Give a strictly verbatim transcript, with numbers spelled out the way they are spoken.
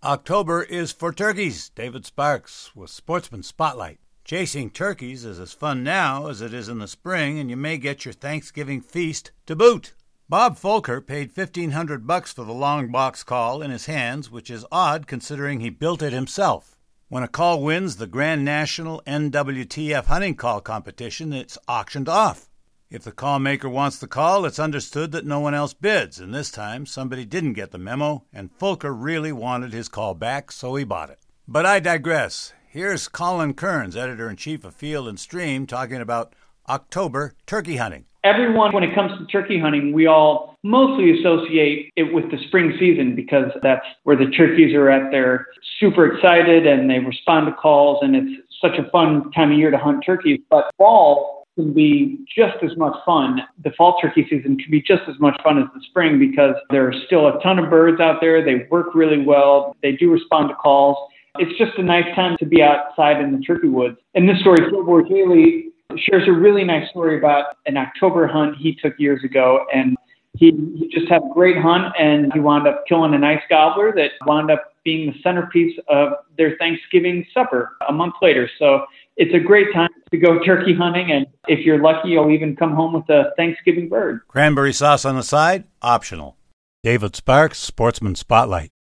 October is for turkeys. David Sparks with Sportsman Spotlight. Chasing turkeys is as fun now as it is in the spring, and you may get your Thanksgiving feast to boot. Bob Folker paid fifteen hundred bucks for the long box call in his hands, which is odd considering he built it himself. When a call wins the Grand National N W T F hunting call competition, it's auctioned off. If the call maker wants the call, it's understood that no one else bids, and this time somebody didn't get the memo, and Folker really wanted his call back, so he bought it. But I digress. Here's Colin Kearns, editor-in-chief of Field and Stream, talking about October turkey hunting. Everyone, when it comes to turkey hunting, we all mostly associate it with the spring season because that's where the turkeys are at their super excited and they respond to calls, and it's such a fun time of year to hunt turkeys. But fall can be just as much fun. The fall turkey season can be just as much fun as the spring because there are still a ton of birds out there. They work really well. They do respond to calls. It's just a nice time to be outside in the turkey woods. In this story, Phil Haley shares a really nice story about an October hunt he took years ago, and he, he just had a great hunt, and he wound up killing a nice gobbler that wound up being the centerpiece of their Thanksgiving supper a month later. So it's a great time to go turkey hunting, and if you're lucky, you'll even come home with a Thanksgiving bird. Cranberry sauce on the side, optional. David Sparks, Sportsman Spotlight.